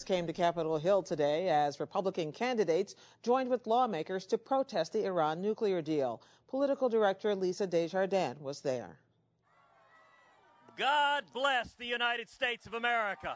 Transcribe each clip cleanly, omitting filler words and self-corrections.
Came to Capitol Hill today as Republican candidates joined with lawmakers to protest the Iran nuclear deal. Political director Lisa Desjardins was there. God bless the United States of America.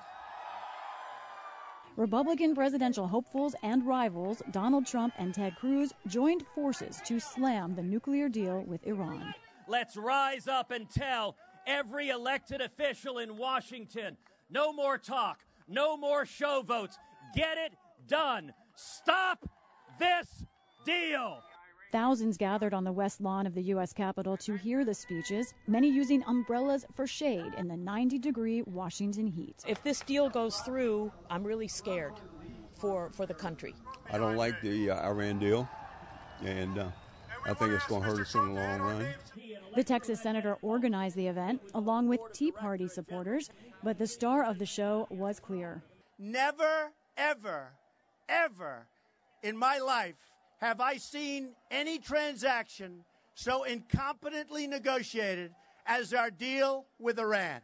Republican presidential hopefuls and rivals Donald Trump and Ted Cruz joined forces to slam the nuclear deal with Iran. Let's rise up and tell every elected official in Washington, no more talk, no more show votes. Get it done. Stop this deal. Thousands gathered on the west lawn of the U.S. Capitol to hear the speeches, many using umbrellas for shade in the 90-degree Washington heat. If this deal goes through, I'm really scared for the country. I don't like the Iran deal, and I think it's going to hurt us in the long run. The Texas senator organized the event along with Tea Party supporters, but the star of the show was clear. Never, ever, ever in my life have I seen any transaction so incompetently negotiated as our deal with Iran.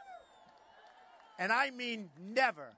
And I mean never.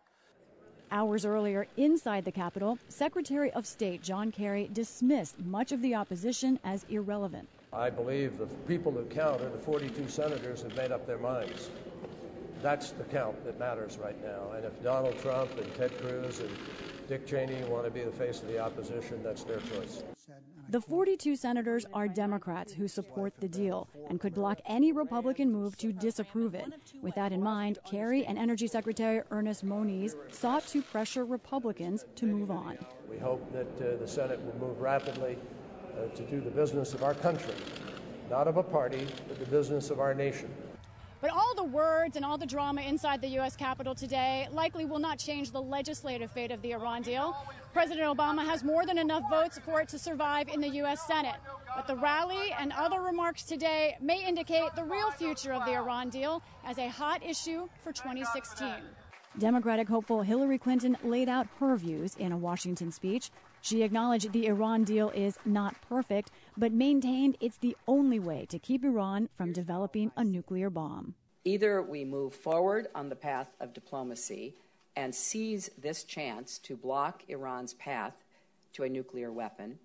Hours earlier, inside the Capitol, Secretary of State John Kerry dismissed much of the opposition as irrelevant. I believe the people who count are the 42 senators who've made up their minds. That's the count that matters right now. And if Donald Trump and Ted Cruz and Dick Cheney want to be the face of the opposition, that's their choice. The 42 senators are Democrats who support the deal and could block any Republican move to disapprove it. With that in mind, Kerry and Energy Secretary Ernest Moniz sought to pressure Republicans to move on. We hope that the Senate will move rapidly to do the business of our country, not of a party, but the business of our nation. But all the words and all the drama inside the U.S. Capitol today likely will not change the legislative fate of the Iran deal. President Obama has more than enough votes for it to survive in the U.S. Senate. But the rally and other remarks today may indicate the real future of the Iran deal as a hot issue for 2016. Democratic hopeful Hillary Clinton laid out her views in a Washington speech. She acknowledged the Iran deal is not perfect, but maintained it's the only way to keep Iran from developing a nuclear bomb. Either we move forward on the path of diplomacy and seize this chance to block Iran's path to a nuclear weapon,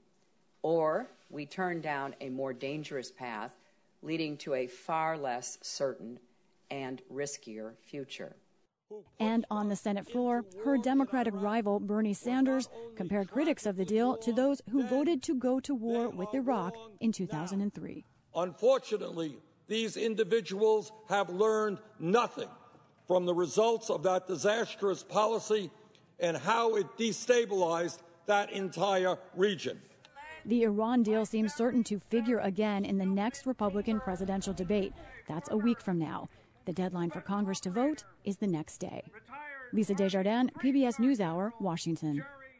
or we turn down a more dangerous path leading to a far less certain and riskier future. And on the Senate floor, her Democratic rival Bernie Sanders compared critics of the deal to those who voted to go to war with Iraq in 2003. Unfortunately, these individuals have learned nothing from the results of that disastrous policy and how it destabilized that entire region. The Iran deal seems certain to figure again in the next Republican presidential debate. That's a week from now. The deadline for Congress to vote is the next day. Lisa Desjardins, PBS NewsHour, Washington.